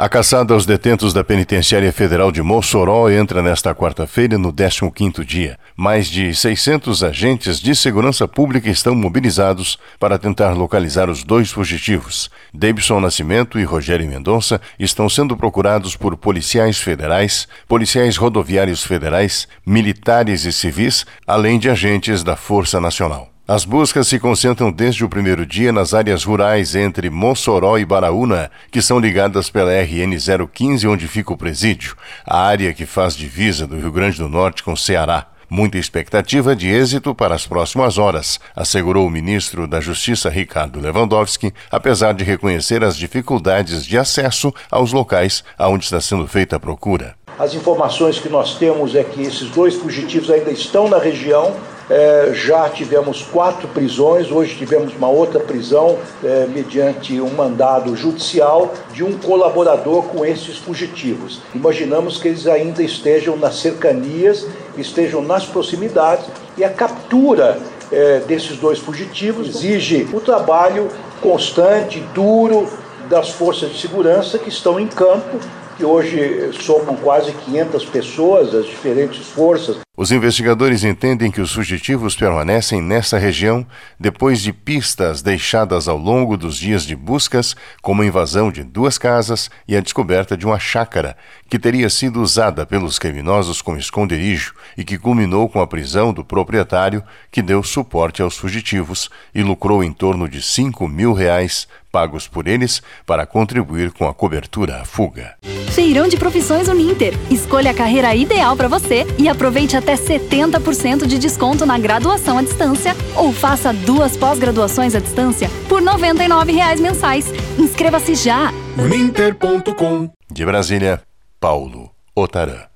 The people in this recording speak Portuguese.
A caçada aos detentos da Penitenciária Federal de Mossoró entra nesta quarta-feira no 15º dia. Mais de 600 agentes de segurança pública estão mobilizados para tentar localizar os dois fugitivos. Davidson Nascimento e Rogério Mendonça estão sendo procurados por policiais federais, policiais rodoviários federais, militares e civis, além de agentes da Força Nacional. As buscas se concentram desde o primeiro dia nas áreas rurais entre Mossoró e Baraúna, que são ligadas pela RN 015, onde fica o presídio, a área que faz divisa do Rio Grande do Norte com o Ceará. Muita expectativa de êxito para as próximas horas, assegurou o ministro da Justiça, Ricardo Lewandowski, apesar de reconhecer as dificuldades de acesso aos locais aonde está sendo feita a procura. As informações que nós temos é que esses dois fugitivos ainda estão na região. Já tivemos 4 prisões, hoje tivemos uma outra prisão mediante um mandado judicial de um colaborador com esses fugitivos. Imaginamos que eles ainda estejam nas cercanias, estejam nas proximidades, e a captura desses dois fugitivos exige o trabalho constante, duro, das forças de segurança que estão em campo, que hoje somam quase 500 pessoas, as diferentes forças. Os investigadores entendem que os fugitivos permanecem nessa região depois de pistas deixadas ao longo dos dias de buscas, como a invasão de 2 casas e a descoberta de uma chácara, que teria sido usada pelos criminosos como esconderijo e que culminou com a prisão do proprietário, que deu suporte aos fugitivos e lucrou em torno de R$5 mil pagos por eles para contribuir com a cobertura à fuga. Feirão de Profissões Uninter. Escolha a carreira ideal para você e aproveite até 70% de desconto na graduação à distância ou faça 2 pós-graduações à distância por R$ 99 mensais. Inscreva-se já! Uninter.com. De Brasília, Paulo Otarã.